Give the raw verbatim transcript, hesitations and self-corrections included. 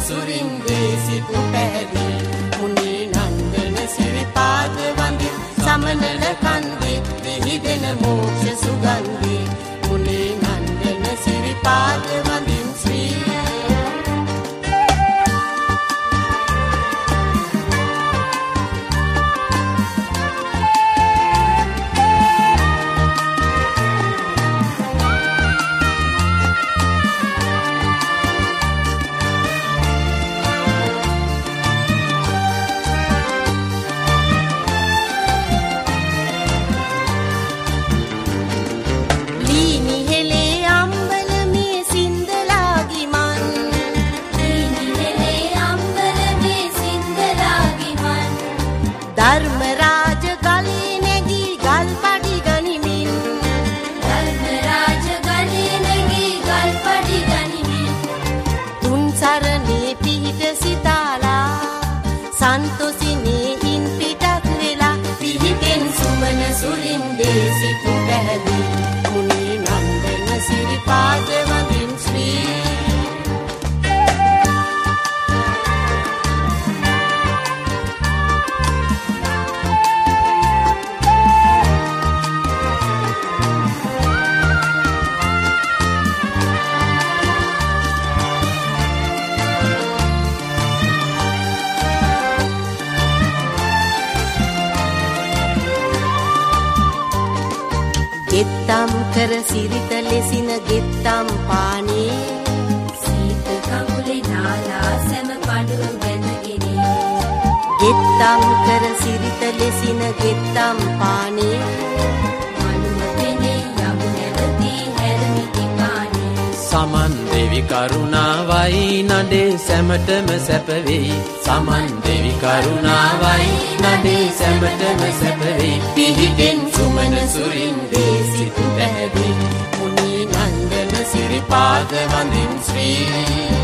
සුරින්දේ සිත් පැහැදී මුනි නන්දන සිරිපාද වඳින් සමනල කන්දේ දෙහිදෙන මෝක්ෂ සුගන්ධේ මුනි නන්දන සිරිපාද වඳින් ශ්‍රී සුරින්දේ සිත් පැහැදී මුනි නන්දන සිරිපාද වඳින් ශ්‍රී ගෙත්තම් කර සිරිත ලෙසින ගෙත්තම් පානේ සීත කමුලේ නාලා සැම පඩුව බැඳගෙන ගෙත්තම් කර සිරිත ලෙසින ගෙත්තම් පානේ මනුව පෙනේ යමු නැවතී හැරමිටි පානේ සමන් දෙවි කරුණාවයි නඩේ සැමටම සැප වෙයි සමන් දෙවි කරුණාවයි නඩේ සැමටම සැප වෙයි පිහිටෙන් සුමන සුරින්දේ සිත් පැහැදී මුනි නන්දන සිරිපාද වඳින් ශ්‍රී